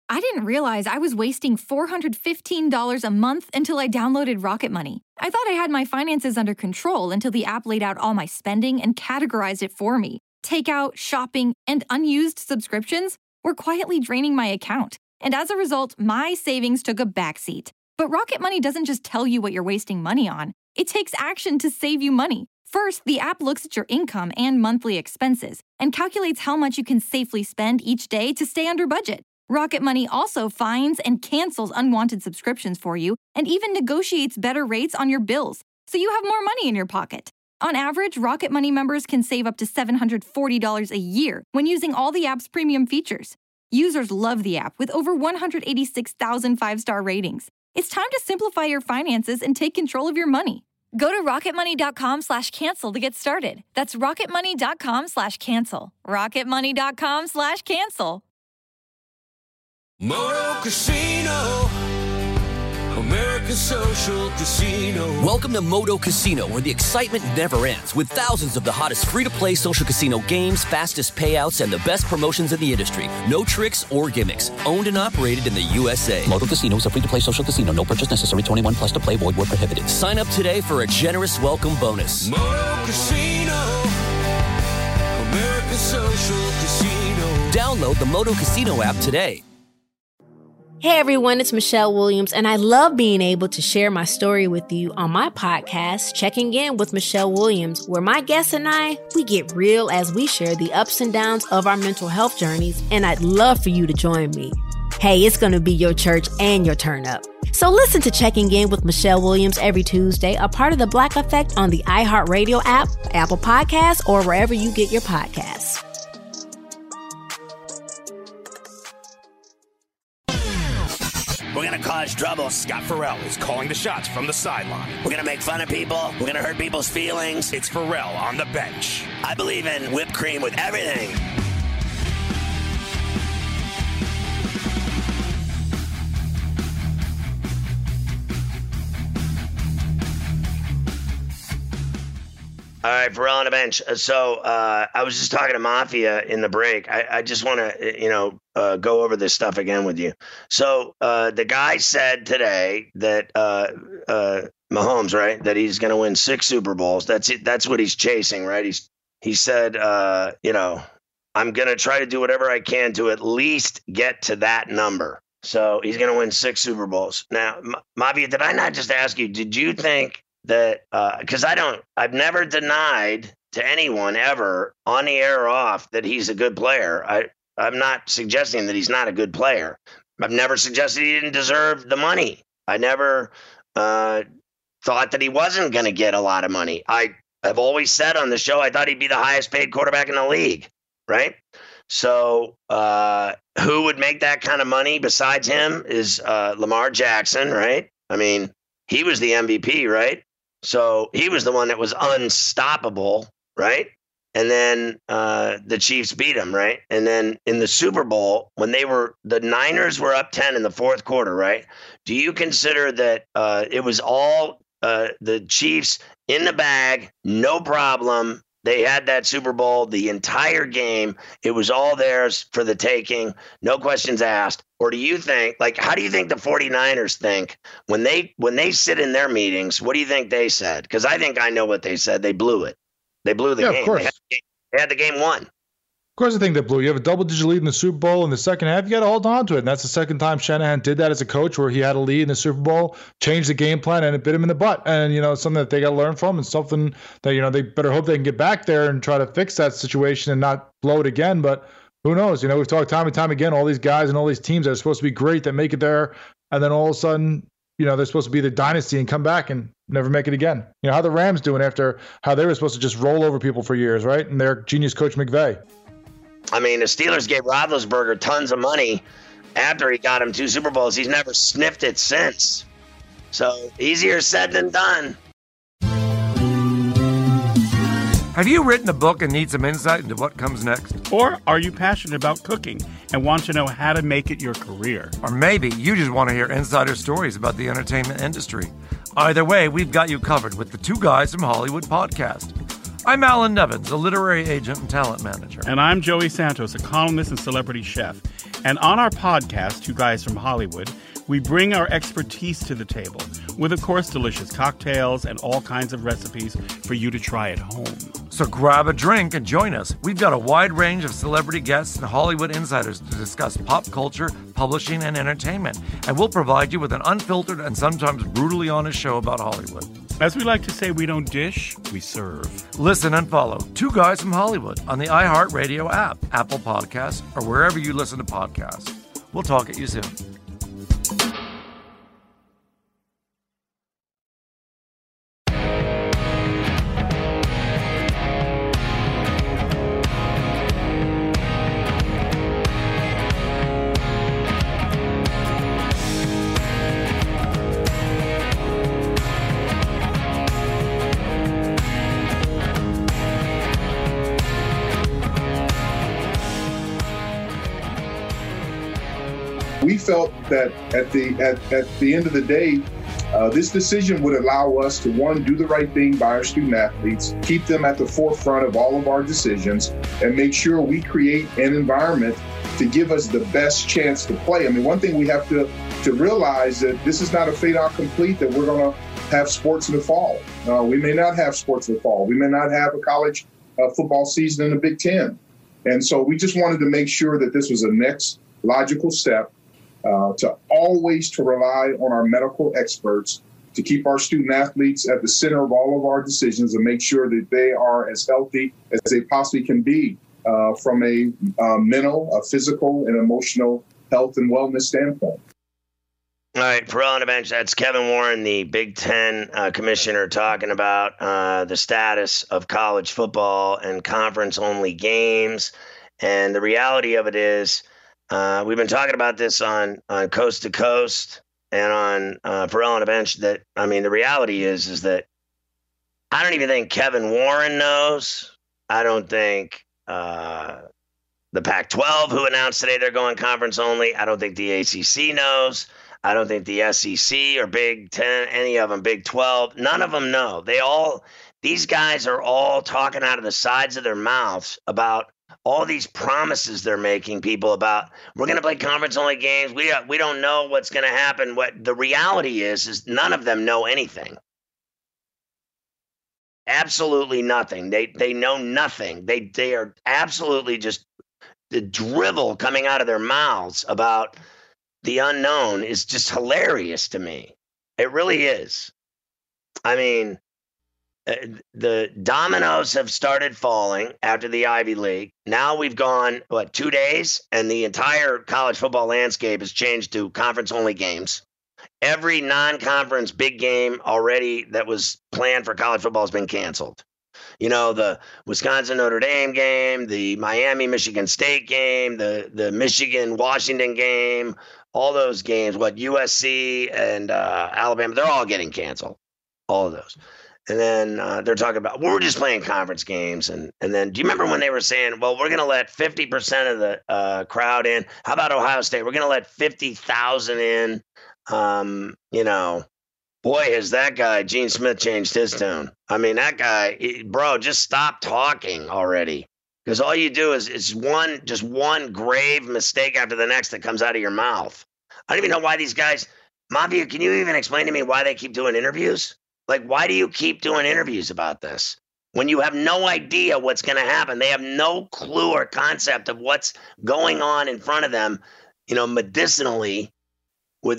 I didn't realize I was wasting $415 a month until I downloaded Rocket Money. I thought I had my finances under control until the app laid out all my spending and categorized it for me. Takeout, shopping, and unused subscriptions were quietly draining my account. And as a result, my savings took a backseat. But Rocket Money doesn't just tell you what you're wasting money on. It takes action to save you money. First, the app looks at your income and monthly expenses and calculates how much you can safely spend each day to stay under budget. Rocket Money also finds and cancels unwanted subscriptions for you and even negotiates better rates on your bills, so you have more money in your pocket. On average, Rocket Money members can save up to $740 a year when using all the app's premium features. Users love the app with over 186,000 five-star ratings. It's time to simplify your finances and take control of your money. Go to rocketmoney.com/cancel to get started. That's rocketmoney.com/cancel. rocketmoney.com/cancel. Moto Casino, American Social Casino. Welcome to Moto Casino, where the excitement never ends, with thousands of the hottest free-to-play social casino games, fastest payouts, and the best promotions in the industry. No tricks or gimmicks. Owned and operated in the USA. Moto Casino is a free-to-play social casino. No purchase necessary. 21 plus to play. Void where prohibited. Sign up today for a generous welcome bonus. Moto Casino, American Social Casino. Download the Moto Casino app today. Hey everyone, it's Michelle Williams, and I love being able to share my story with you on my podcast, Checking In with Michelle Williams, where my guests and we get real as we share the ups and downs of our mental health journeys, and I'd love for you to join me. Hey, it's going to be your church and your turn up. So listen to Checking In with Michelle Williams every Tuesday, a part of the Black Effect on the iHeartRadio app, Apple Podcasts, or wherever you get your podcasts. We're going to cause trouble. Scott Farrell is calling the shots from the sideline. We're going to make fun of people. We're going to hurt people's feelings. It's Farrell on the bench. I believe in whipped cream with everything. All right, Farrell on the bench. So I was just talking to Mafia in the break. I just want to, go over this stuff again with you. So the guy said today that Mahomes, right, that he's going to win 6 Super Bowls. That's it. That's what he's chasing, right? He said, I'm going to try to do whatever I can to at least get to that number. So he's going to win 6 Super Bowls. Now, Mafia, did I not just ask you, did you think that, because I've never denied to anyone ever on the air or off that he's a good player. I'm not suggesting that he's not a good player. I've never suggested he didn't deserve the money. I never thought that he wasn't going to get a lot of money. I've always said on the show, I thought he'd be the highest paid quarterback in the league, right? So who would make that kind of money besides him is Lamar Jackson, right? I mean, he was the MVP, right? So he was the one that was unstoppable, right? And then the Chiefs beat him, right? And then in the Super Bowl, when the Niners were up 10 in the fourth quarter, right? Do you consider that it was all the Chiefs in the bag, no problem? They had that Super Bowl, the entire game. It was all theirs for the taking, no questions asked. Or do you think, how do you think the 49ers think when they sit in their meetings? What do you think they said? Because I think I know what they said. They blew it. They blew the game. Of course. They had the game won. Of course, I think they blew. You have a double-digit lead in the Super Bowl in the second half. You got to hold on to it. And that's the second time Shanahan did that as a coach, where he had a lead in the Super Bowl, changed the game plan, and it bit him in the butt. And, something that they got to learn from, and something that, they better hope they can get back there and try to fix that situation and not blow it again. But who knows? We've talked time and time again, all these guys and all these teams that are supposed to be great that make it there, and then all of a sudden, they're supposed to be the dynasty and come back and never make it again. How the Rams doing after how they were supposed to just roll over people for years, right? And their genius coach McVay. I mean, the Steelers gave Roethlisberger tons of money after he got him 2 Super Bowls. He's never sniffed it since. So easier said than done. Have you written a book and need some insight into what comes next? Or are you passionate about cooking and want to know how to make it your career? Or maybe you just want to hear insider stories about the entertainment industry. Either way, we've got you covered with the Two Guys from Hollywood podcast. I'm Alan Nevins, a literary agent and talent manager. And I'm Joey Santos, a columnist and celebrity chef. And on our podcast, Two Guys from Hollywood, we bring our expertise to the table with, of course, delicious cocktails and all kinds of recipes for you to try at home. So grab a drink and join us. We've got a wide range of celebrity guests and Hollywood insiders to discuss pop culture, publishing, and entertainment. And we'll provide you with an unfiltered and sometimes brutally honest show about Hollywood. As we like to say, we don't dish, we serve. Listen and follow Two Guys from Hollywood on the iHeartRadio app, Apple Podcasts, or wherever you listen to podcasts. We'll talk at you soon. We felt that at the end of the day, this decision would allow us to, one, do the right thing by our student athletes, keep them at the forefront of all of our decisions, and make sure we create an environment to give us the best chance to play. I mean, one thing we have to realize that this is not a fait accompli that we're going to have sports in the fall. We may not have sports in the fall. We may not have a college football season in the Big Ten. And so we just wanted to make sure that this was a next logical step to always rely on our medical experts to keep our student athletes at the center of all of our decisions and make sure that they are as healthy as they possibly can be from a mental, a physical, and emotional health and wellness standpoint. All right, Ferrall on the bench. That's Kevin Warren, the Big Ten commissioner, talking about the status of college football and conference-only games. And the reality of it is, we've been talking about this on Coast to Coast and on Ferrall on the bench. That, I mean, the reality is that I don't even think Kevin Warren knows. I don't think the Pac-12, who announced today they're going conference only, I don't think the ACC knows. I don't think the SEC or Big Ten, any of them, Big 12, none of them know. These guys are all talking out of the sides of their mouths about all these promises they're making people about, we're going to play conference-only games. We don't know what's going to happen. What the reality is none of them know anything. Absolutely nothing. They know nothing. They are absolutely just the drivel coming out of their mouths about the unknown is just hilarious to me. It really is. I mean, the dominoes have started falling after the Ivy League. Now we've gone, 2 days, and the entire college football landscape has changed to conference-only games. Every non-conference big game already that was planned for college football has been canceled. You know, the Wisconsin-Notre Dame game, the Miami-Michigan State game, the Michigan-Washington game, all those games, USC and Alabama, they're all getting canceled, all of those. And then they're talking about, we're just playing conference games. And then do you remember when they were saying, well, we're going to let 50% of the crowd in? How about Ohio State? We're going to let 50,000 in. Boy, has that guy, Gene Smith, changed his tune. I mean, that guy, bro, just stop talking already. Because all you do is one grave mistake after the next that comes out of your mouth. I don't even know why these guys, Mafia, can you even explain to me why they keep doing interviews? Like, why do you keep doing interviews about this when you have no idea what's going to happen? They have no clue or concept of what's going on in front of them, medicinally with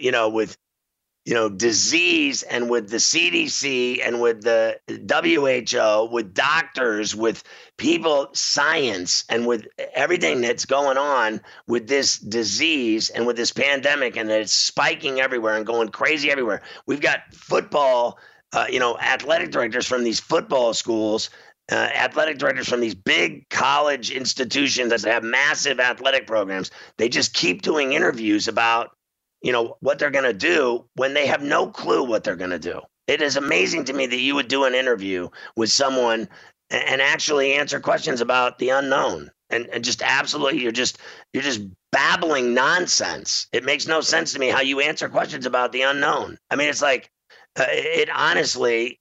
disease and with the CDC and with the WHO, with doctors, with people, science, and with everything that's going on with this disease and with this pandemic, and that it's spiking everywhere and going crazy everywhere. We've got football, athletic directors from these football schools, athletic directors from these big college institutions that have massive athletic programs. They just keep doing interviews about what they're going to do when they have no clue what they're going to do. It is amazing to me that you would do an interview with someone and actually answer questions about the unknown and just absolutely, you're just babbling nonsense. It makes no sense to me how you answer questions about the unknown. I mean, it's like, it honestly,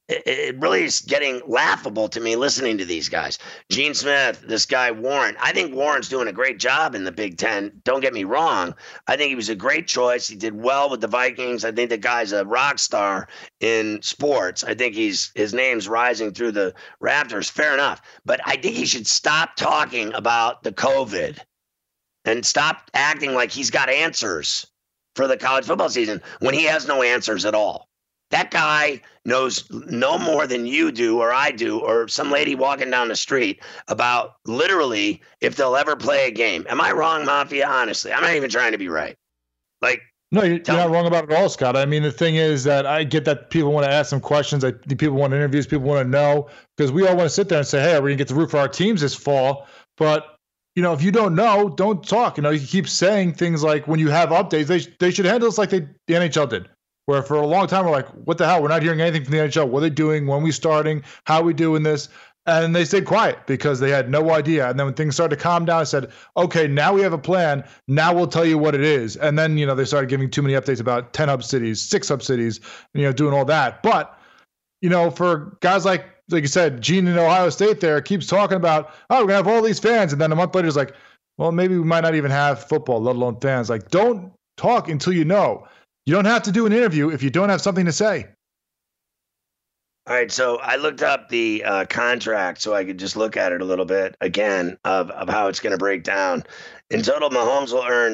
it really is getting laughable to me listening to these guys. Gene Smith, this guy Warren. I think Warren's doing a great job in the Big Ten. Don't get me wrong. I think he was a great choice. He did well with the Vikings. I think the guy's a rock star in sports. I think his name's rising through the rafters. Fair enough. But I think he should stop talking about the COVID and stop acting like he's got answers for the college football season when he has no answers at all. That guy knows no more than you do or I do or some lady walking down the street about literally if they'll ever play a game. Am I wrong, Mafia? Honestly, I'm not even trying to be right. Like, no, you're not wrong about it at all, Scott. I mean, the thing is that I get that people want to ask some questions. People want interviews. People want to know because we all want to sit there and say, hey, are we going to get to root for our teams this fall? But, if you don't know, don't talk. You keep saying things like when you have updates, they should handle this like the NHL did. Where for a long time, we're like, what the hell? We're not hearing anything from the NHL. What are they doing? When are we starting? How are we doing this? And they stayed quiet because they had no idea. And then when things started to calm down, I said, okay, now we have a plan. Now we'll tell you what it is. And then, they started giving too many updates about 10 hub cities, 6 hub cities, doing all that. But, for guys like you said, Gene in Ohio State there keeps talking about, oh, we're going to have all these fans. And then a month later, it's like, well, maybe we might not even have football, let alone fans. Like, don't talk until you know. You don't have to do an interview if you don't have something to say. All right, so I looked up the contract so I could just look at it a little bit again of how it's going to break down. In total, Mahomes will earn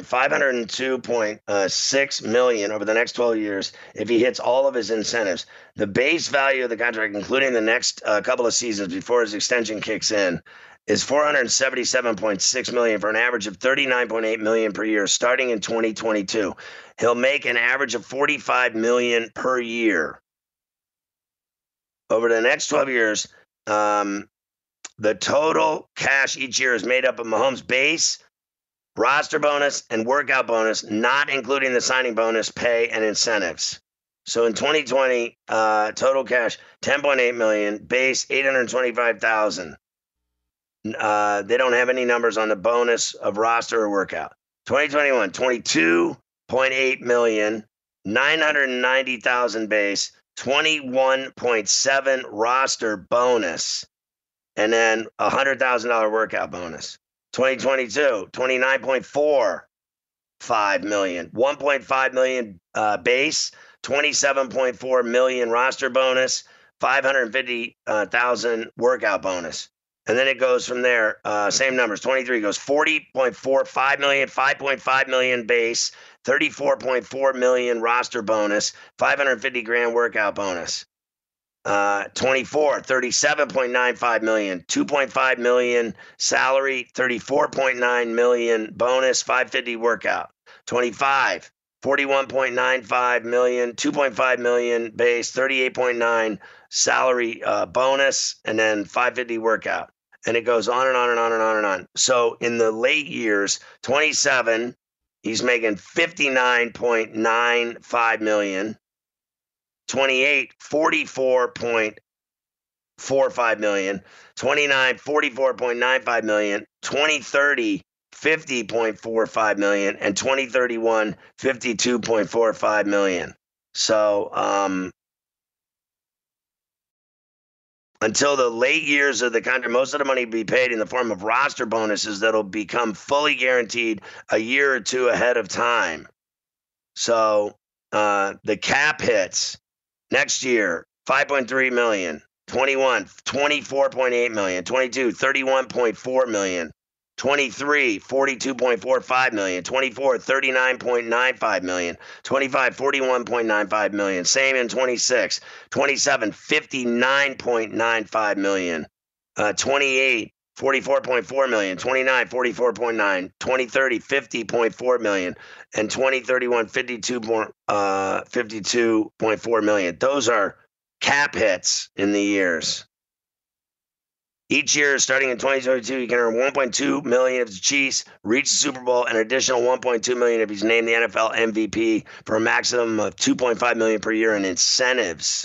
$502.6 million over the next 12 years if he hits all of his incentives. The base value of the contract, including the next couple of seasons before his extension kicks in, is $477.6 million for an average of $39.8 million per year starting in 2022. He'll make an average of $45 million per year. Over the next 12 years, the total cash each year is made up of Mahomes' base, roster bonus, and workout bonus, not including the signing bonus, pay, and incentives. So in 2020, total cash, $10.8 million, base, $825,000. They don't have any numbers on the bonus of roster or workout. 2021, $22.8 million, $990,000 base, $21.7 roster bonus, and then $100,000 workout bonus. 2022, $29.45 million, $1.5 million base, $27.4 million roster bonus, $550,000 workout bonus. And then it goes from there, same numbers. 23 goes $40.45 million, $5.5 million base, $34.4 million roster bonus, $550,000 workout bonus. 24, $37.95 million, $2.5 million salary, $34.9 million bonus, $550,000 workout. 25, $41.95 million, $2.5 million base, $38.9 salary bonus, and then $550,000 workout. And it goes on and on and on and on and on. So in the late years, 27, he's making $59.95 million. 28, $44.45 million. 29, $44.95 million. 2030, $50.45 million. And 2031, $52.45 million. So until the late years of the contract, most of the money will be paid in the form of roster bonuses that'll become fully guaranteed a year or two ahead of time. So the cap hits next year, $5.3 million, 21, $24.8 million, 22, $31.4 million, 23, $42.45 million, 24, $39.95 million, 25, $41.95 million. Same in 26, 27, $59.95 million, 28, $44.4 million, 29, $44.9, 2030, $50.4 million, and 2031, $52.4 million. Those are cap hits in the years. Each year, starting in 2022, you can earn $1.2 million if the Chiefs reach the Super Bowl, and an additional $1.2 million if he's named the NFL MVP, for a maximum of $2.5 million per year in incentives.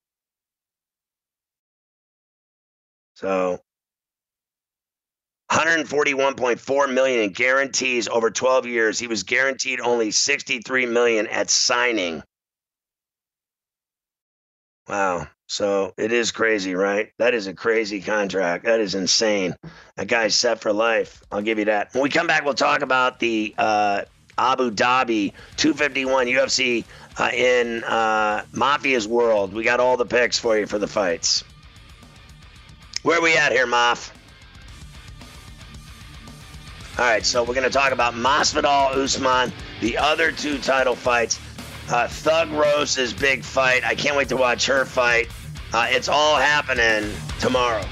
So $141.4 million in guarantees over 12 years. He was guaranteed only $63 million at signing. Wow. So it is crazy, right? That is a crazy contract. That is insane. That guy's set for life. I'll give you that. When we come back, we'll talk about the Abu Dhabi 251 UFC in Mafia's world. We got all the picks for you for the fights. Where are we at here, Maf? All right, so we're going to talk about Masvidal, Usman, the other two title fights. Thug Rose's big fight. I can't wait to watch her fight. It's all happening tomorrow.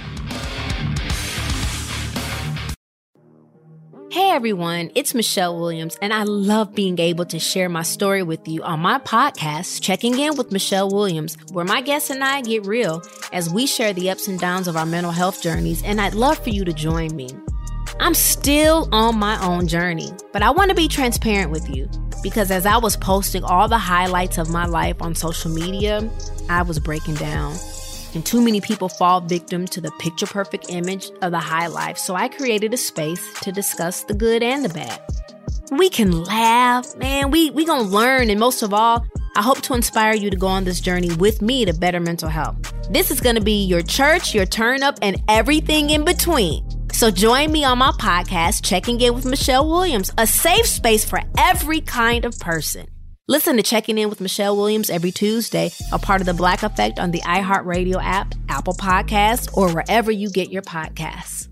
Hey everyone, it's Michelle Williams, and I love being able to share my story with you on my podcast, Checking In with Michelle Williams, where my guests and I get real as we share the ups and downs of our mental health journeys, and I'd love for you to join me. I'm still on my own journey, but I want to be transparent with you because as I was posting all the highlights of my life on social media, I was breaking down. And too many people fall victim to the picture-perfect image of the high life, so I created a space to discuss the good and the bad. We can laugh, man, we gonna learn, and most of all, I hope to inspire you to go on this journey with me to better mental health. This is gonna be your church, your turn up, and everything in between. So join me on my podcast, Checking In with Michelle Williams, a safe space for every kind of person. Listen to Checking In with Michelle Williams every Tuesday, a part of the Black Effect on the iHeartRadio app, Apple Podcasts, or wherever you get your podcasts.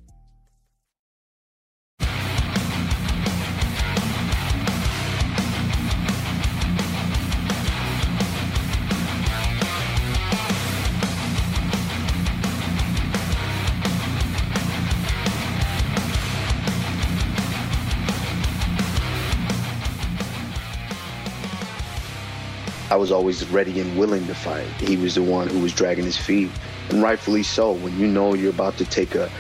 I was always ready and willing to fight. He was the one who was dragging his feet, and rightfully so. When you know you're about to take a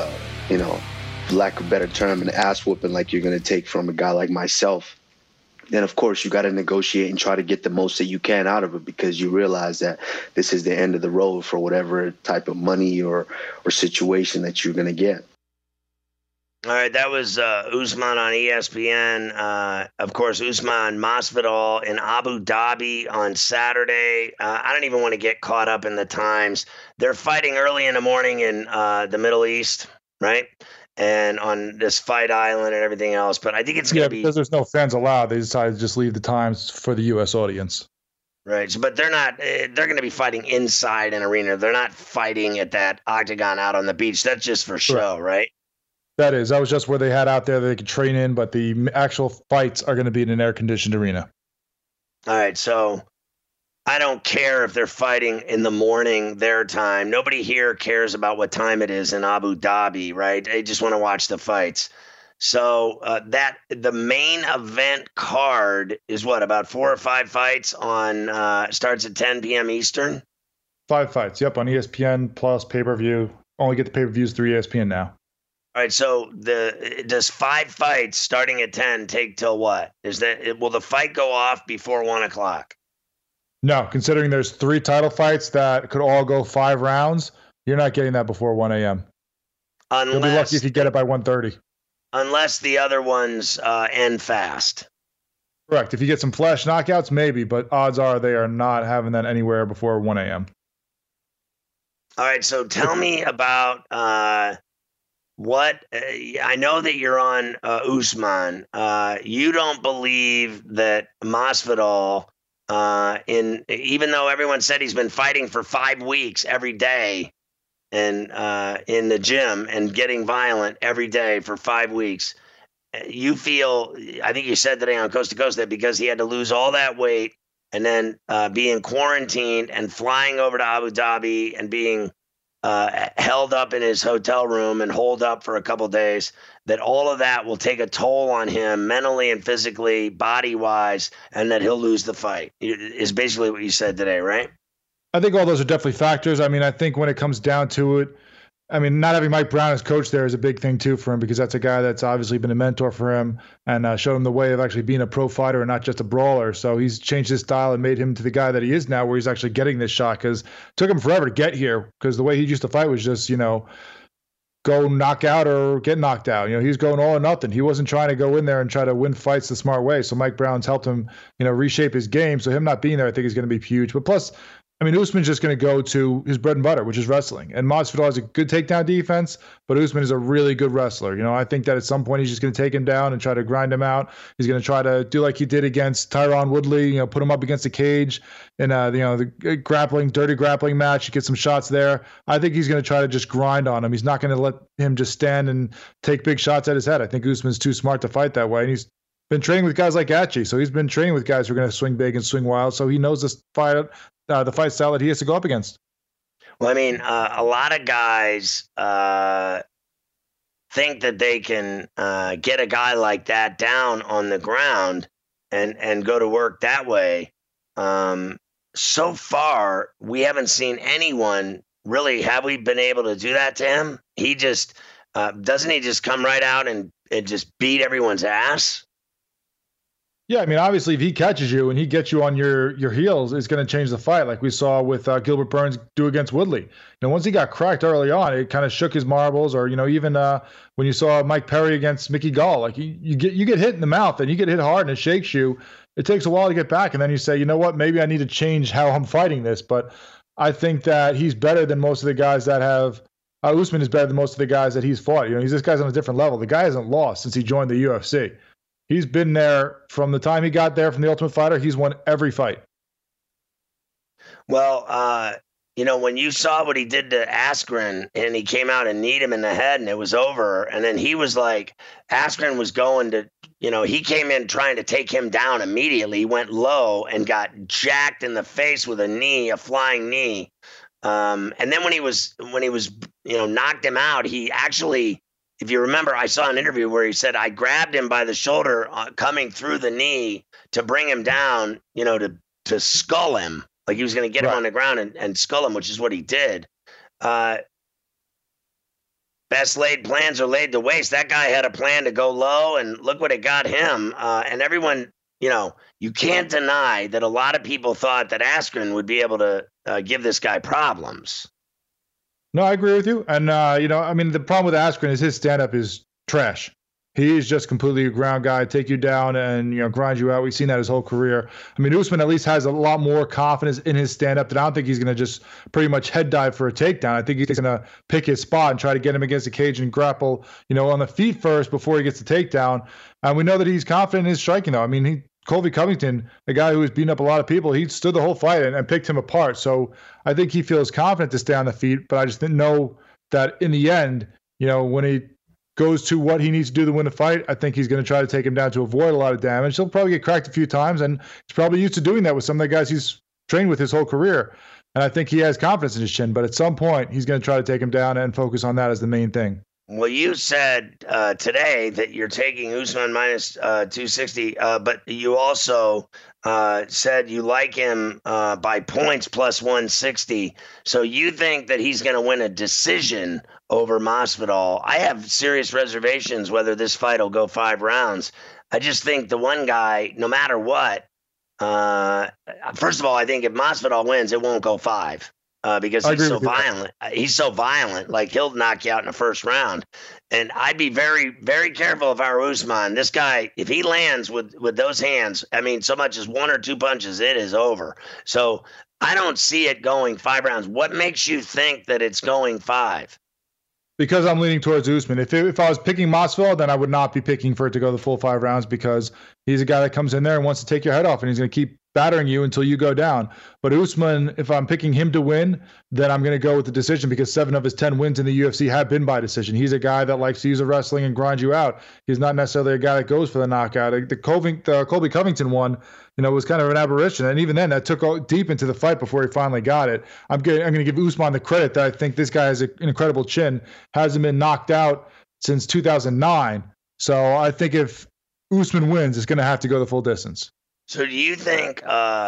for lack of a better term, an ass whooping like you're going to take from a guy like myself, then of course you got to negotiate and try to get the most that you can out of it because you realize that this is the end of the road for whatever type of money or situation that you're going to get. All right, that was Usman on ESPN. Of course, Usman Masvidal in Abu Dhabi on Saturday. I don't even want to get caught up in the times. They're fighting early in the morning in the Middle East, right? And on this fight island and everything else. But I think it's going to be... because there's no fans allowed. They decided to just leave the times for the U.S. audience. Right, so, but they're not. They're going to be fighting inside an arena. They're not fighting at that octagon out on the beach. That's just for show, right? That was just where they had out there that they could train in, but the actual fights are going to be in an air-conditioned arena. All right, so I don't care if they're fighting in the morning, their time. Nobody here cares about what time it is in Abu Dhabi, right? They just want to watch the fights. So the main event card is what, about 4 or 5 fights on starts at 10 p.m. Eastern? 5 fights, yep, on ESPN plus pay-per-view. Only get the pay-per-views through ESPN now. All right, so does 5 fights starting at 10 take till what? Will the fight go off before 1 o'clock? No, considering there's 3 title fights that could all go 5 rounds, you're not getting that before 1 a.m. You'll be lucky if you get it by 1:30. Unless the other ones end fast. Correct. If you get some flash knockouts, maybe, but odds are they are not having that anywhere before 1 a.m. All right, so tell me about what I know that you're on Usman. You don't believe that Masvidal, even though everyone said he's been fighting for 5 weeks every day and in the gym and getting violent every day for 5 weeks, you feel, I think you said today on Coast to Coast that because he had to lose all that weight and then being quarantined and flying over to Abu Dhabi and being held up in his hotel room and holed up for a couple days, that all of that will take a toll on him mentally and physically, body-wise, and that he'll lose the fight, is basically what you said today, right? I think all those are definitely factors. I mean, I think when it comes down to it, I mean, not having Mike Brown as coach there is a big thing, too, for him, because that's a guy that's obviously been a mentor for him and showed him the way of actually being a pro fighter and not just a brawler. So he's changed his style and made him to the guy that he is now, where he's actually getting this shot, because it took him forever to get here, because the way he used to fight was just, go knock out or get knocked out. He's going all or nothing. He wasn't trying to go in there and try to win fights the smart way. So Mike Brown's helped him, reshape his game. So him not being there, I think, is going to be huge. But plus, I mean, Usman's just going to go to his bread and butter, which is wrestling. And Masvidal has a good takedown defense, but Usman is a really good wrestler. I think that at some point he's just going to take him down and try to grind him out. He's going to try to do like he did against Tyron Woodley, put him up against the cage in the dirty grappling match, get some shots there. I think he's going to try to just grind on him. He's not going to let him just stand and take big shots at his head. I think Usman's too smart to fight that way. And he's been training with guys like Gaethje, so he's been training with guys who are going to swing big and swing wild. So he knows this fight. The fight style that he has to go up against. Well, I mean, a lot of guys think that they can get a guy like that down on the ground and go to work that way. So far, we haven't seen anyone really. Have we been able to do that to him? He just doesn't he just come right out and just beat everyone's ass? Yeah, I mean, obviously, if he catches you and he gets you on your heels, it's going to change the fight, like we saw with Gilbert Burns do against Woodley. Once he got cracked early on, it kind of shook his marbles. Or even when you saw Mike Perry against Mickey Gall, like you get hit in the mouth and you get hit hard and it shakes you. It takes a while to get back, and then you say, you know what, maybe I need to change how I'm fighting this. But I think that he's better than most of the guys that have. Usman is better than most of the guys that he's fought. This guy's on a different level. The guy hasn't lost since he joined the UFC. He's been there from the time he got there from the Ultimate Fighter. He's won every fight. Well, when you saw what he did to Askren and he came out and kneed him in the head and it was over. And then he was like, Askren was going to, he came in trying to take him down immediately. He went low and got jacked in the face with a flying knee. And then when he was, knocked him out, he actually, if you remember, I saw an interview where he said, I grabbed him by the shoulder coming through the knee to bring him down, to skull him. Like he was going to get him on the ground and skull him, which is what he did. Best laid plans are laid to waste. That guy had a plan to go low, and look what it got him. And everyone, you can't deny that a lot of people thought that Askren would be able to give this guy problems. No, I agree with you. And, the problem with Askren is his stand-up is trash. He's just completely a ground guy, take you down and, grind you out. We've seen that his whole career. I mean, Usman at least has a lot more confidence in his stand-up that I don't think he's going to just pretty much head dive for a takedown. I think he's going to pick his spot and try to get him against the cage and grapple, on the feet first before he gets the takedown. And we know that he's confident in his striking, though. I mean, Colby Covington, a guy who was beating up a lot of people, he stood the whole fight and picked him apart. So I think he feels confident to stay on the feet, but I just didn't know that in the end, when he goes to what he needs to do to win the fight, I think he's going to try to take him down to avoid a lot of damage. He'll probably get cracked a few times, and he's probably used to doing that with some of the guys he's trained with his whole career. And I think he has confidence in his chin, but at some point, he's going to try to take him down and focus on that as the main thing. Well, you said today that you're taking Usman minus 260, but you also said you like him by points plus 160. So you think that he's going to win a decision over Masvidal. I have serious reservations whether this fight will go 5 rounds. I just think the one guy, no matter what, first of all, I think if Masvidal wins, it won't go 5. Because he's so violent. He's so violent. Like, he'll knock you out in the first round. And I'd be very, very careful if I were Usman. This guy, if he lands with those hands, I mean, so much as 1 or 2 punches, it is over. So I don't see it going 5 rounds. What makes you think that it's going 5? Because I'm leaning towards Usman. If I was picking Masvidal, then I would not be picking for it to go the full 5 rounds, because he's a guy that comes in there and wants to take your head off, and he's going to keep battering you until you go down. But Usman, if I'm picking him to win, then I'm going to go with the decision, because 7 of his 10 wins in the UFC have been by decision. He's a guy that likes to use the wrestling and grind you out. He's not necessarily a guy that goes for the knockout. The Colby Covington one, was kind of an aberration. And even then, that took deep into the fight before he finally got it. I'm going to give Usman the credit that I think this guy has an incredible chin. Hasn't been knocked out since 2009. So I think if Usman wins, it's going to have to go the full distance. So do you think,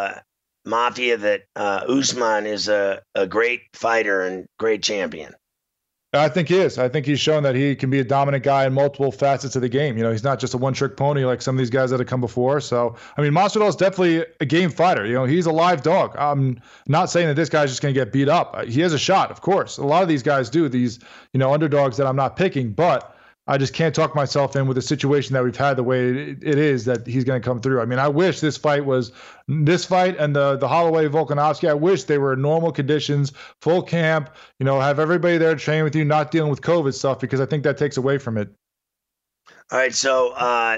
Mafia, that Usman is a great fighter and great champion? I think he is. I think he's shown that he can be a dominant guy in multiple facets of the game. He's not just a one-trick pony like some of these guys that have come before. So, I mean, Masvidal is definitely a game fighter. He's a live dog. I'm not saying that this guy's just going to get beat up. He has a shot, of course. A lot of these guys do, these, underdogs that I'm not picking. But I just can't talk myself in with the situation that we've had the way it is that he's going to come through. I mean, I wish this fight and the Holloway Volkanovski, I wish they were in normal conditions, full camp, have everybody there train with you, not dealing with COVID stuff, because I think that takes away from it. All right, so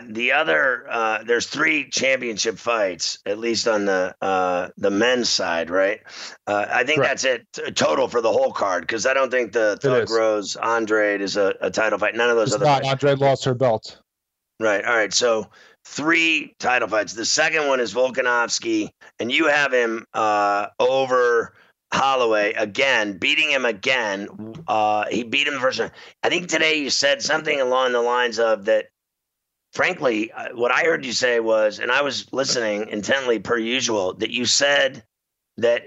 there's 3 championship fights, at least on the men's side, right? I think Correct. that's it total for the whole card, because I don't think the Thug Rose Andrade is a title fight. None of those other fights. Andrade lost her belt. Right. All right. So 3 title fights. The second one is Volkanovski, and you have him over Holloway again, beating him again. He beat him the first time. I think today you said something along the lines of that. Frankly, what I heard you say was, and I was listening intently per usual, that you said that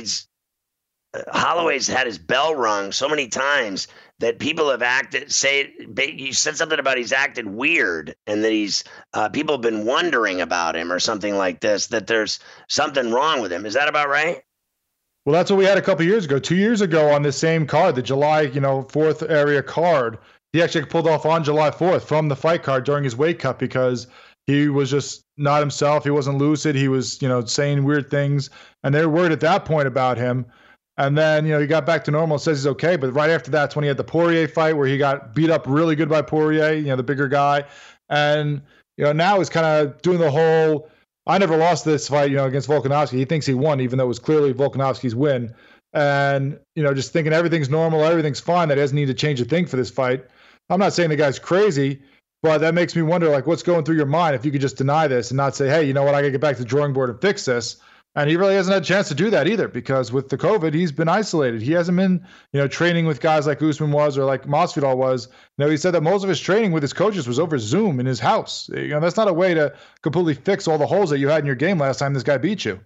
Holloway's had his bell rung so many times that people have you said something about he's acted weird, and that people have been wondering about him or something like this, that there's something wrong with him. Is that about right? Well, that's what we had a couple years ago. 2 years ago on the same card, the July 4th area card, he actually pulled off on July 4th from the fight card during his weight cut because he was just not himself. He wasn't lucid. He was, saying weird things. And they were worried at that point about him. And then, he got back to normal, says he's okay. But right after that's when he had the Poirier fight where he got beat up really good by Poirier, the bigger guy. And, now he's kind of doing the whole, I never lost this fight, against Volkanovski. He thinks he won, even though it was clearly Volkanovski's win. And, just thinking everything's normal, everything's fine, that he doesn't need to change a thing for this fight. I'm not saying the guy's crazy, but that makes me wonder, what's going through your mind if you could just deny this and not say, hey, you know what, I got to get back to the drawing board and fix this. And he really hasn't had a chance to do that either, because with the COVID, he's been isolated. He hasn't been, training with guys like Usman was or like Masvidal was. He said that most of his training with his coaches was over Zoom in his house. That's not a way to completely fix all the holes that you had in your game last time this guy beat you.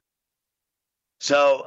So,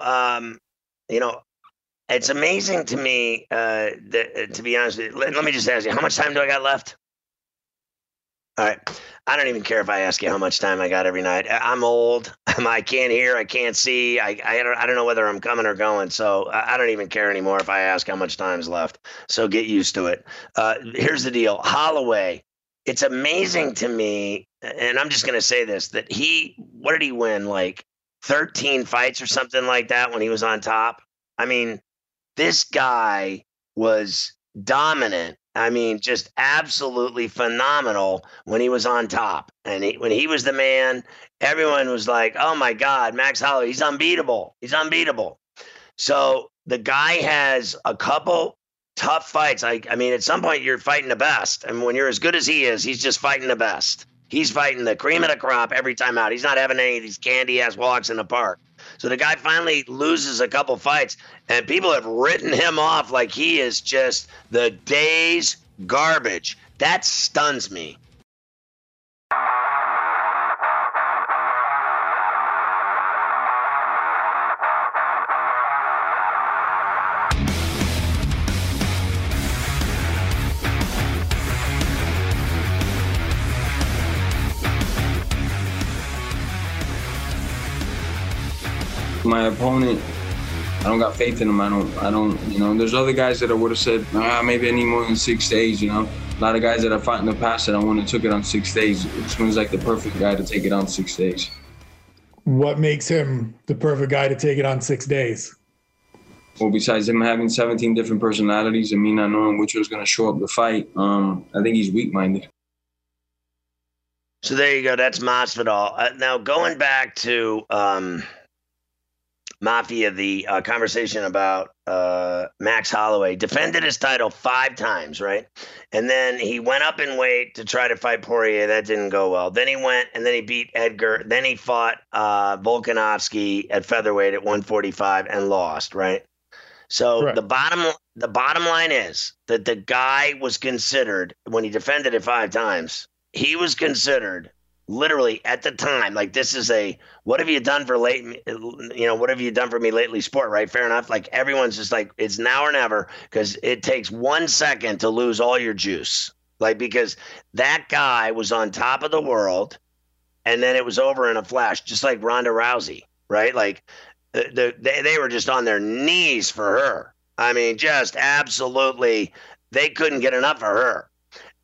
it's amazing to me, to be honest with you. Let me just ask you, how much time do I got left? All right. I don't even care if I ask you how much time I got every night. I'm old. I can't hear. I can't see. I don't know whether I'm coming or going. So I don't even care anymore if I ask how much time's left. So get used to it. Here's the deal. Holloway, it's amazing to me, and I'm just going to say this, that what did he win? 13 fights or something like that when he was on top? I mean, this guy was dominant. I mean, just absolutely phenomenal when he was on top. And when he was the man, everyone was like, oh, my God, Max Holloway, he's unbeatable. He's unbeatable. So the guy has a couple tough fights. I mean, at some point, you're fighting the best. And when you're as good as he is, he's just fighting the best. He's fighting the cream of the crop every time out. He's not having any of these candy-ass walks in the park. So the guy finally loses a couple fights, and people have written him off like he is just the day's garbage. That stuns me. My opponent, I don't got faith in him. I don't, there's other guys that I would have said, maybe I need more than 6 days, A lot of guys that I fought in the past that I wouldn't have took it on 6 days. Usman's like the perfect guy to take it on 6 days. What makes him the perfect guy to take it on 6 days? Well, besides him having 17 different personalities and me not knowing which was going to show up to fight, I think he's weak-minded. So there you go. That's Masvidal. Now, going back to Mafia, the conversation about Max Holloway, defended his title 5 times, right? And then he went up in weight to try to fight Poirier. That didn't go well. Then he went and then he beat Edgar. Then he fought Volkanovski at featherweight at 145 and lost, right? So Correct. the bottom line is that the guy was considered, when he defended it 5 times, he was considered literally at the time, this is what have you done for what have you done for me lately sport, right? Fair enough. Everyone's just it's now or never, because it takes 1 second to lose all your juice. Because that guy was on top of the world and then it was over in a flash, just like Ronda Rousey, right? They were just on their knees for her. I mean, just absolutely, they couldn't get enough of her.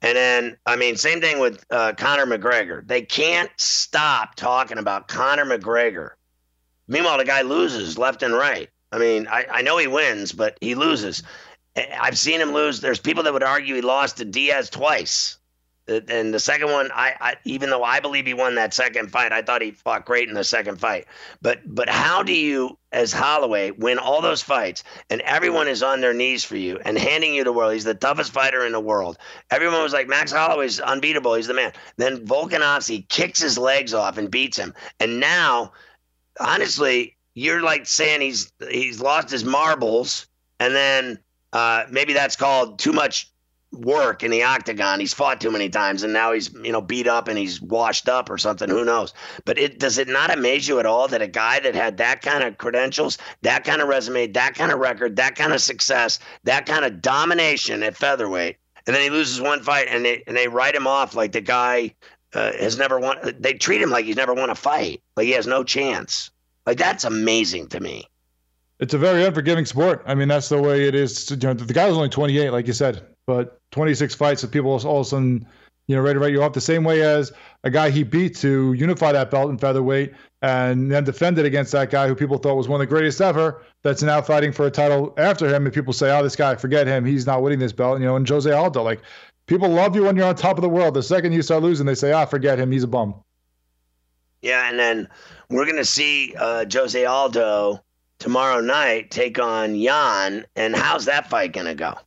And then, I mean, same thing with Conor McGregor. They can't stop talking about Conor McGregor. Meanwhile, the guy loses left and right. I mean, I know he wins, but he loses. I've seen him lose. There's people that would argue he lost to Diaz twice. And the second one, I even though I believe he won that second fight, I thought he fought great in the second fight. But how do you, as Holloway, win all those fights and everyone is on their knees for you and handing you the world? He's the toughest fighter in the world. Everyone was like, Max Holloway's unbeatable. He's the man. Then Volkanovski kicks his legs off and beats him. And now, honestly, you're like saying he's lost his marbles, and then maybe that's called too much work in the octagon. He's fought too many times, and now he's beat up and he's washed up or something. Who knows? But does it not amaze you at all that a guy that had that kind of credentials, that kind of resume, that kind of record, that kind of success, that kind of domination at featherweight, and then he loses one fight and they write him off like the guy has never won? They treat him like he's never won a fight, like he has no chance. Like, that's amazing to me. It's a very unforgiving sport. I mean, that's the way it is. The guy was only 28, like you said, but 26 fights with people all of a sudden, ready to write you off, the same way as a guy he beat to unify that belt in featherweight and then defended against that guy who people thought was one of the greatest ever, that's now fighting for a title after him. And people say, oh, this guy, forget him. He's not winning this belt. And Jose Aldo, like, people love you when you're on top of the world. The second you start losing, they say, forget him. He's a bum. Yeah, and then we're going to see Jose Aldo tomorrow night take on Jan. And how's that fight going to go?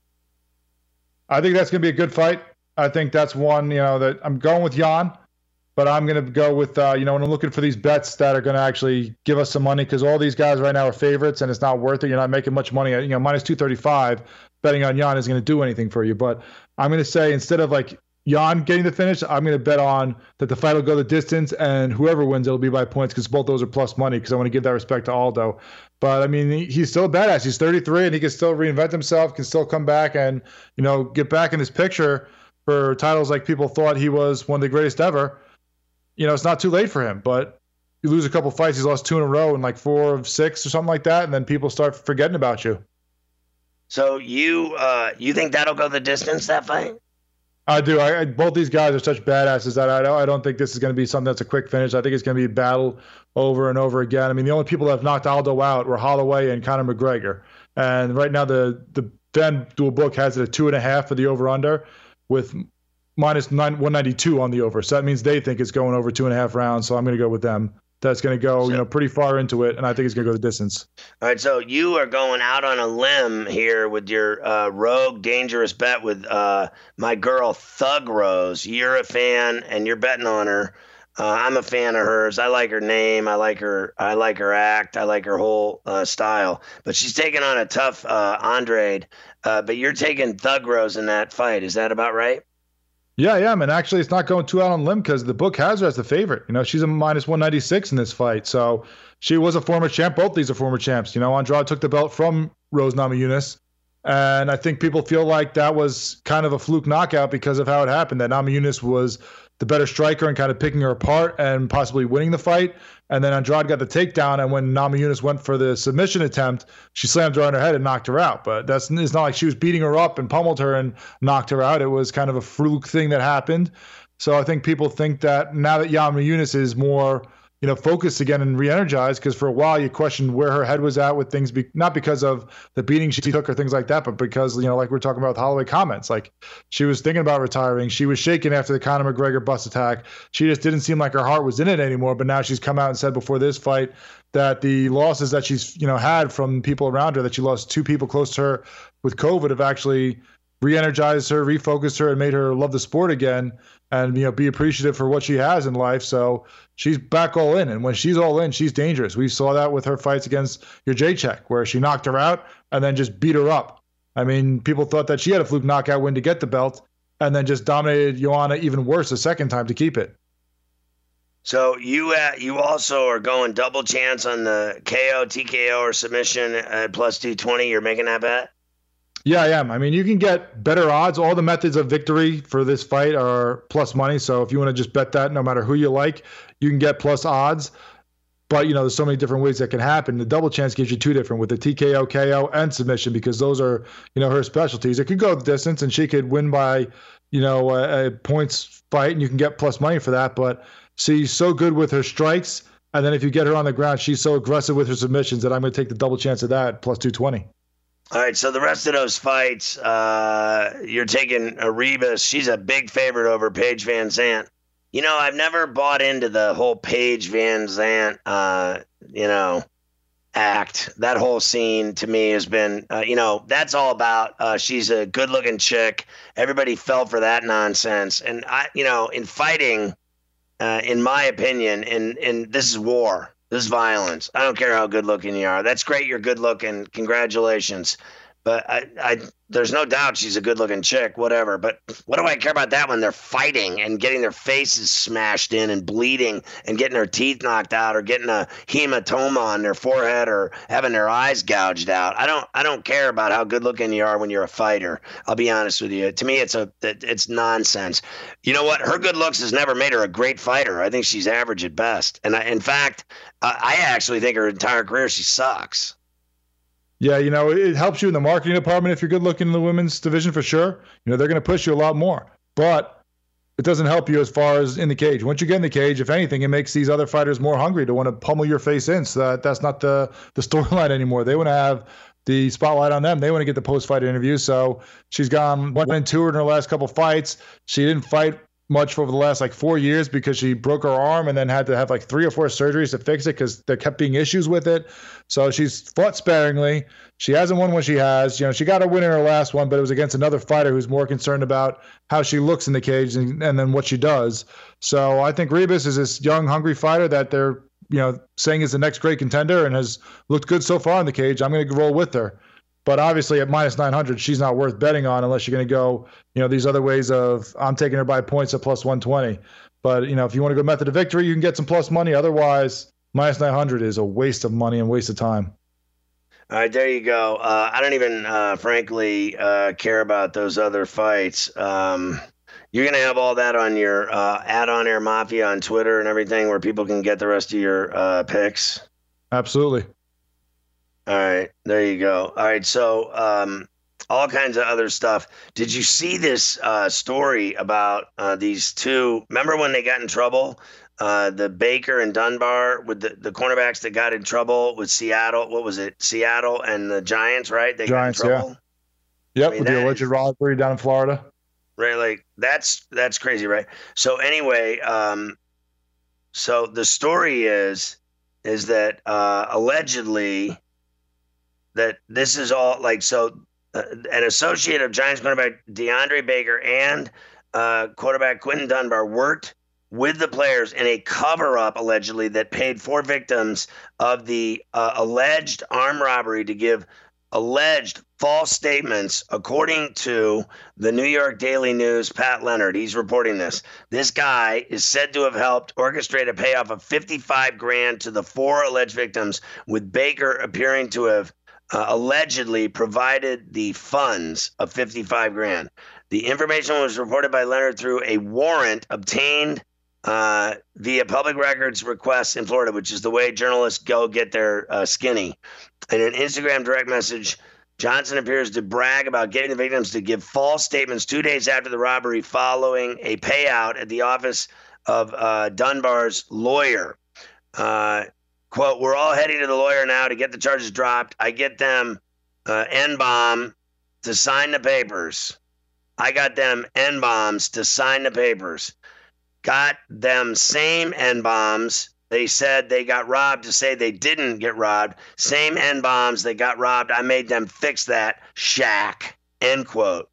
I think that's going to be a good fight. I think that's one, that I'm going with Jan, but I'm going to go with, when I'm looking for these bets that are going to actually give us some money, because all these guys right now are favorites and it's not worth it. You're not making much money. Minus 235, betting on Jan isn't going to do anything for you. But I'm going to say, instead of like Jan getting the finish, I'm going to bet on that the fight will go the distance, and whoever wins, it'll be by points, because both those are plus money, because I want to give that respect to Aldo. But, I mean, he's still a badass. He's 33, and he can still reinvent himself, can still come back and, get back in this picture for titles like people thought he was one of the greatest ever. It's not too late for him, but you lose a couple fights. He's lost 2 in a row and like 4 of 6 or something like that, and then people start forgetting about you. So you think that'll go the distance, that fight? I do. Both these guys are such badasses that I don't think this is going to be something that's a quick finish. I think it's going to be a battle over and over again. I mean, the only people that have knocked Aldo out were Holloway and Conor McGregor. And right now the FanDuel book has it at 2.5 for the over-under with minus 192 on the over. So that means they think it's going over 2.5 rounds. So I'm going to go with them. That's going to go, pretty far into it, and I think it's going to go the distance. All right, so you are going out on a limb here with your rogue, dangerous bet with my girl Thug Rose. You're a fan, and you're betting on her. I'm a fan of hers. I like her name. I like her act. I like her whole style. But she's taking on a tough Andrade. But you're taking Thug Rose in that fight. Is that about right? Yeah, man. Actually, it's not going too out on a limb, because the book has her as the favorite. She's a minus 196 in this fight. So she was a former champ. Both these are former champs. Andrade took the belt from Rose Namajunas. And I think people feel like that was kind of a fluke knockout because of how it happened, that Namajunas was the better striker and kind of picking her apart and possibly winning the fight. And then Andrade got the takedown, and when Namajunas went for the submission attempt, she slammed her on her head and knocked her out. But it's not like she was beating her up and pummeled her and knocked her out. It was kind of a fluke thing that happened. So I think people think that now that Namajunas is more, focused again and re-energized, because for a while you questioned where her head was at with things, not because of the beating she took or things like that, but because, like we're talking about with Holloway comments, like she was thinking about retiring. She was shaken after the Conor McGregor bus attack. She just didn't seem like her heart was in it anymore. But now she's come out and said before this fight that the losses that she's, had from people around her, that she lost 2 people close to her with COVID, have actually re-energized her, refocused her, and made her love the sport again, and be appreciative for what she has in life. So she's back all in, and when she's all in, she's dangerous. We saw that with her fights against your Jacek, where she knocked her out and then just beat her up. I mean, people thought that she had a fluke knockout win to get the belt, and then just dominated Joanna even worse the second time to keep it. So you also are going double chance on the KO, TKO, or submission at plus 220. You're making that bet? Yeah, I am. I mean, you can get better odds. All the methods of victory for this fight are plus money. So if you want to just bet that, no matter who you like, you can get plus odds. But, there's so many different ways that can happen. The double chance gives you two different, with the TKO, KO, and submission, because those are, her specialties. It could go the distance, and she could win by, a points fight, and you can get plus money for that. But she's so good with her strikes, and then if you get her on the ground, she's so aggressive with her submissions that I'm going to take the double chance of that, plus 220. All right, so the rest of those fights, you're taking Ribas. She's a big favorite over Paige Van Zandt. I've never bought into the whole Paige Van Zandt, act. That whole scene to me has been, that's all about she's a good-looking chick. Everybody fell for that nonsense. And, in fighting, in my opinion, and this is war. This is violence. I don't care how good-looking you are. That's great you're good-looking. Congratulations. But there's no doubt she's a good-looking chick, whatever. But what do I care about that when they're fighting and getting their faces smashed in and bleeding and getting their teeth knocked out or getting a hematoma on their forehead or having their eyes gouged out? I don't care about how good-looking you are when you're a fighter. I'll be honest with you. To me, it's nonsense. You know what? Her good looks has never made her a great fighter. I think she's average at best. And in fact, I actually think her entire career she sucks. Yeah, it helps you in the marketing department if you're good looking in the women's division for sure. They're going to push you a lot more. But it doesn't help you as far as in the cage. Once you get in the cage, if anything, it makes these other fighters more hungry to want to pummel your face in. So that's not the storyline anymore. They want to have the spotlight on them. They want to get the post-fight interview. So she's gone 1-2 in her last couple fights. She didn't fight much for over the last 4 years because she broke her arm and then had to have 3 or 4 surgeries to fix it because there kept being issues with it. So she's fought sparingly. She hasn't won when she has. She got a win in her last one, but it was against another fighter who's more concerned about how she looks in the cage and then what she does. So I think Ribas is this young, hungry fighter that they're saying is the next great contender and has looked good so far in the cage. I'm going to roll with her. But obviously at minus 900, she's not worth betting on unless you're going to go, these other ways of I'm taking her by points at plus 120. But, if you want to go method of victory, you can get some plus money. Otherwise, minus 900 is a waste of money and waste of time. All right, there you go. I don't even, frankly, care about those other fights. You're going to have all that on your On Air Mafia on Twitter and everything where people can get the rest of your picks? Absolutely. All right, there you go. All right, so all kinds of other stuff. Did you see this story about these two? Remember when they got in trouble? The Baker and Dunbar with the cornerbacks that got in trouble with Seattle. What was it? Seattle and the Giants, right? They Giants, got in trouble. Yeah. Yep, with the alleged robbery down in Florida. Right, that's crazy, right? So anyway, so the story is that allegedly that this is all an associate of Giants quarterback DeAndre Baker and quarterback Quinton Dunbar worked with the players in a cover-up, allegedly, that paid 4 victims of the alleged armed robbery to give alleged false statements, according to the New York Daily News, Pat Leonard. He's reporting this. This guy is said to have helped orchestrate a payoff of $55,000 to the 4 alleged victims, with Baker appearing to have allegedly provided the funds of $55,000. The information was reported by Leonard through a warrant obtained via public records requests in Florida, which is the way journalists go get their skinny. In an Instagram direct message, Johnson appears to brag about getting the victims to give false statements 2 days after the robbery following a payout at the office of Dunbar's lawyer. Quote, "We're all heading to the lawyer now to get the charges dropped. I get them N-bomb to sign the papers. I got them N-bombs to sign the papers. Got them same N-bombs. They said they got robbed to say they didn't get robbed. Same N-bombs they got robbed. I made them fix that. Shaq." End quote.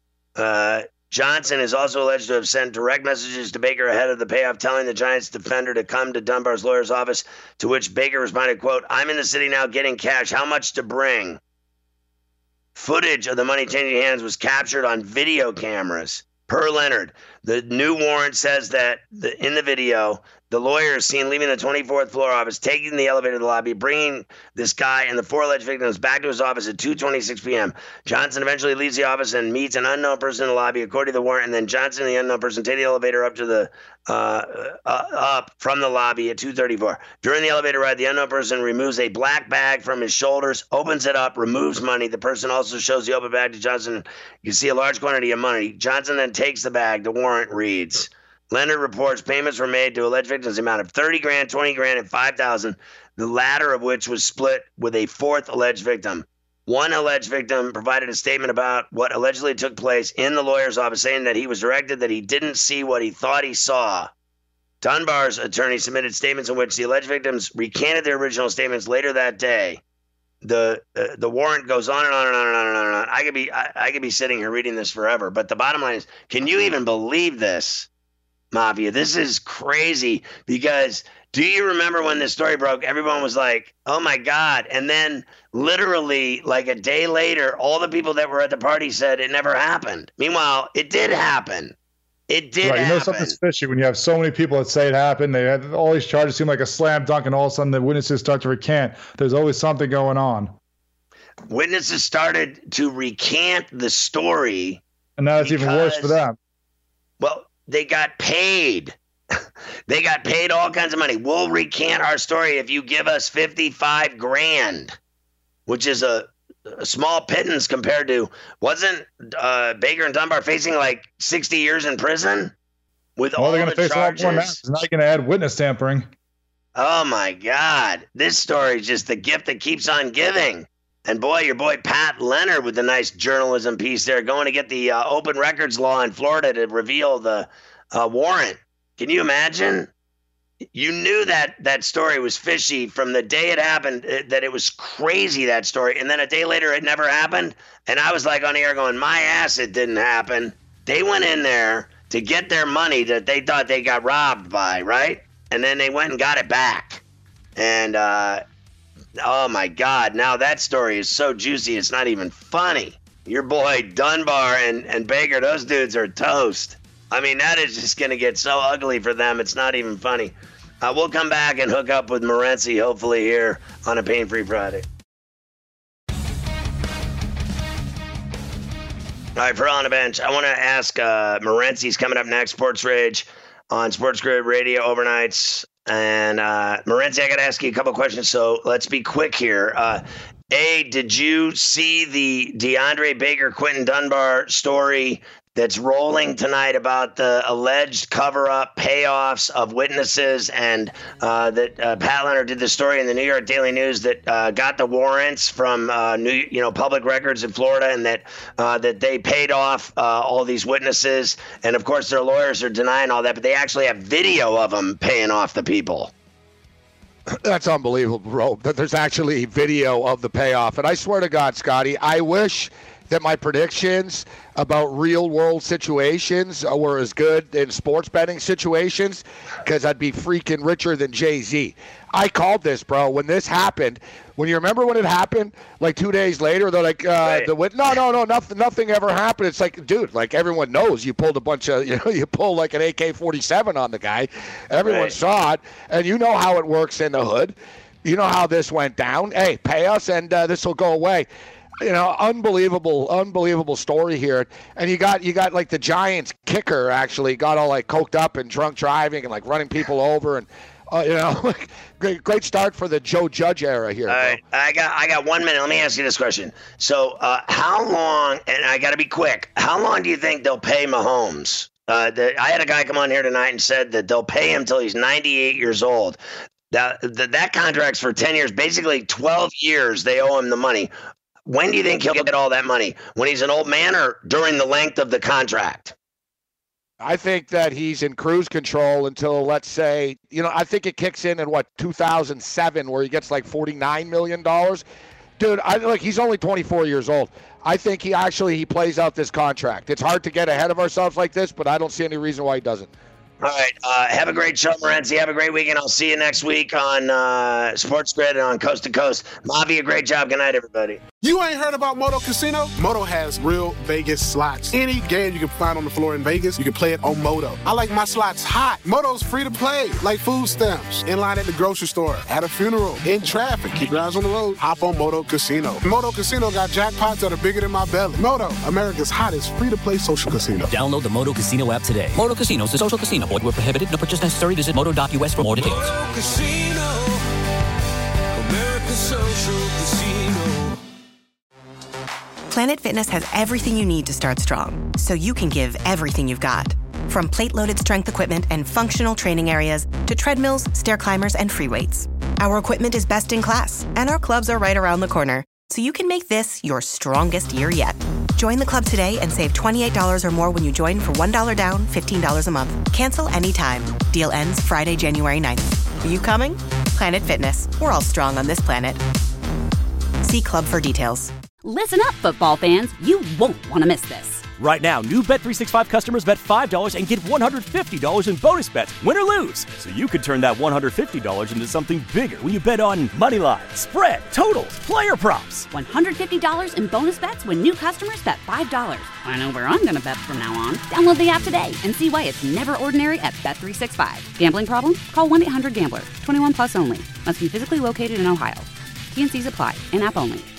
Johnson is also alleged to have sent direct messages to Baker ahead of the payoff, telling the Giants defender to come to Dunbar's lawyer's office, to which Baker responded, quote, "I'm in the city now getting cash. How much to bring?" Footage of the money changing hands was captured on video cameras. Per Leonard, the new warrant says that in the video, the lawyer is seen leaving the 24th floor office, taking the elevator to the lobby, bringing this guy and the 4 alleged victims back to his office at 2:26 p.m. Johnson eventually leaves the office and meets an unknown person in the lobby, according to the warrant, and then Johnson and the unknown person take the elevator up to the up from the lobby at 2:34. During the elevator ride, the unknown person removes a black bag from his shoulders, opens it up, removes money. The person also shows the open bag to Johnson. You can see a large quantity of money. Johnson then takes the bag. The warrant reads, Leonard reports payments were made to alleged victims the amount of $30,000, $20,000, and $5,000, the latter of which was split with a 4th alleged victim. One alleged victim provided a statement about what allegedly took place in the lawyer's office, saying that he was directed that he didn't see what he thought he saw. Dunbar's attorney submitted statements in which the alleged victims recanted their original statements later that day. The warrant goes on and on and on and on and on and on. I could be sitting here reading this forever, but the bottom line is, can you even believe this, Mafia? This is crazy, because do you remember when this story broke? Everyone was like, oh my God. And then literally like a day later, all the people that were at the party said it never happened. Meanwhile, it did happen. It did happen. You know something's fishy when you have so many people that say it happened. They had all these charges seem like a slam dunk, and all of a sudden the witnesses start to recant. There's always something going on. Witnesses started to recant the story. And now it's even worse for them. Well, they got paid. They got paid all kinds of money. We'll recant our story if you give us $55,000, which is a small pittance compared to, wasn't Baker and Dunbar facing like 60 years in prison with all the charges? They're going to face a lot more now. It's not going to add witness tampering. Oh my God. This story is just the gift that keeps on giving. And boy, your boy Pat Leonard with the nice journalism piece there, going to get the open records law in Florida to reveal the warrant. Can you imagine? You knew that story was fishy from the day it happened, that it was crazy, that story. And then a day later, it never happened. And I was like on the air going, my ass, it didn't happen. They went in there to get their money that they thought they got robbed by, right? And then they went and got it back. And, oh my God, now that story is so juicy, it's not even funny. Your boy Dunbar and Baker, those dudes are toast. I mean, that is just going to get so ugly for them, it's not even funny. We'll come back and hook up with Morency, hopefully, here on a Pain-Free Friday. All right, for On the Bench, I want to ask Morency's coming up next, Sports Rage on Sports Grid Radio overnights. And Morency, I got to ask you a couple questions, so let's be quick here. A, did you see the DeAndre Baker, Quentin Dunbar story that's rolling tonight about the alleged cover-up payoffs of witnesses, and that Pat Leonard did the story in the New York Daily News that got the warrants from public records in Florida, and that they paid off all these witnesses, and of course their lawyers are denying all that, but they actually have video of them paying off the people. That's unbelievable, bro. That there's actually video of the payoff, and I swear to God, Scotty, I wish that my predictions about real-world situations were as good in sports betting situations, because I'd be freaking richer than Jay-Z. I called this, bro. When this happened, when you remember when it happened, like 2 days later, they're like, right. No, nothing ever happened. It's like, dude, like everyone knows you pulled a bunch of, you pulled like an AK-47 on the guy. Everyone Right. saw it, and you know how it works in the hood. You know how this went down. Hey, pay us, and this will go away. Unbelievable story here. And you got like the Giants kicker actually got all like coked up and drunk driving and like running people over, and great start for the Joe Judge era here. All right, I got 1 minute. Let me ask you this question. So how long, and I got to be quick, how long do you think they'll pay Mahomes? I had a guy come on here tonight and said that they'll pay him till he's 98 years old. That contract's for 10 years, basically 12 years they owe him the money. When do you think he'll get all that money? When he's an old man or during the length of the contract? I think that he's in cruise control until, let's say, I think it kicks in 2007, where he gets like $49 million. Dude, he's only 24 years old. I think he plays out this contract. It's hard to get ahead of ourselves like this, but I don't see any reason why he doesn't. All right. Have a great show, Morency. Have a great weekend. I'll see you next week on Sports Grid and on Coast to Coast. Mavi, a great job. Good night, everybody. You ain't heard about Moto Casino? Moto has real Vegas slots. Any game you can find on the floor in Vegas, you can play it on Moto. I like my slots hot. Moto's free to play, like food stamps. In line at the grocery store, at a funeral, in traffic. Keep your eyes on the road. Hop on Moto Casino. Moto Casino got jackpots that are bigger than my belly. Moto, America's hottest free-to-play social casino. Download the Moto Casino app today. Moto Casino is a social casino. Void where prohibited. No purchase necessary. Visit moto.us for more details. Moto Casino, America's social casino. Planet Fitness has everything you need to start strong, so you can give everything you've got. From plate-loaded strength equipment and functional training areas to treadmills, stair climbers, and free weights. Our equipment is best in class, and our clubs are right around the corner, so you can make this your strongest year yet. Join the club today and save $28 or more when you join for $1 down, $15 a month. Cancel anytime. Deal ends Friday, January 9th. Are you coming? Planet Fitness. We're all strong on this planet. See club for details. Listen up, football fans. You won't want to miss this. Right now, new Bet365 customers bet $5 and get $150 in bonus bets, win or lose. So you could turn that $150 into something bigger when you bet on money line, spread, totals, player props. $150 in bonus bets when new customers bet $5. I know where I'm going to bet from now on. Download the app today and see why it's never ordinary at Bet365. Gambling problem? Call 1-800-GAMBLER. 21 plus only. Must be physically located in Ohio. T&Cs apply. In-app only.